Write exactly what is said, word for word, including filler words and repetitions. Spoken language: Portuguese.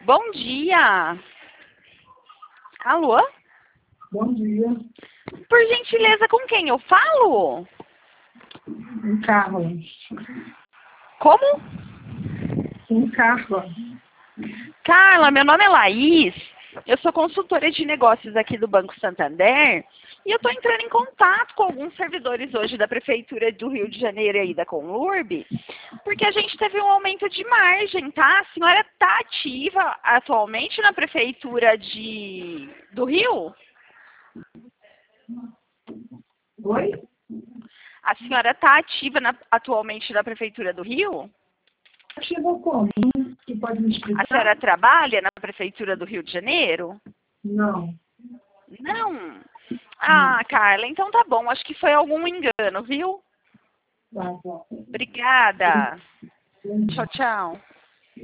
Bom dia. Alô? Bom dia. Por gentileza, com quem eu falo? Com Carla. Como? Com Carla. Carla, meu nome é Laís. Eu sou consultora de negócios aqui do Banco Santander. E eu estou entrando em contato com alguns servidores hoje da Prefeitura do Rio de Janeiro e da Conlurb, porque a gente teve um aumento de margem, tá? A senhora está ativa atualmente na Prefeitura de... do Rio? Oi? A senhora está ativa na... atualmente na Prefeitura do Rio? Ativa como? Você pode me A explicar? senhora trabalha na Prefeitura do Rio de Janeiro? Não. Não? Ah, Carla, então tá bom. Acho que foi algum engano, viu? Tá bom. Obrigada. Tchau, tchau.